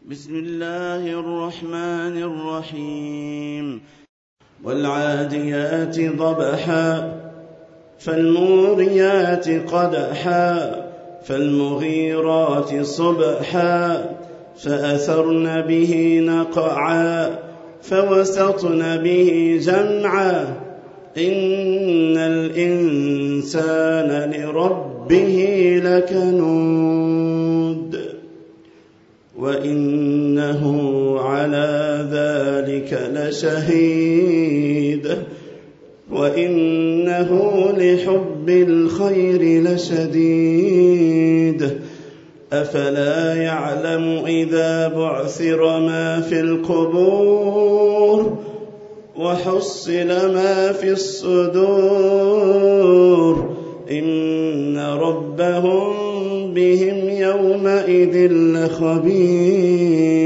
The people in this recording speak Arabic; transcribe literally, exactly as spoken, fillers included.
بسم الله الرحمن الرحيم والعاديات ضبحا فالموريات قدحا فالمغيرات صبحا فأثرن به نقعا فوسطن به جمعا إن الإنسان لربه لكنود وإنه على ذلك لشهيد وإنه لحب الخير لشديد أفلا يعلم إذا بعثر ما في القبور وحصل ما في الصدور إن ربهم بهم يومئذ لخبير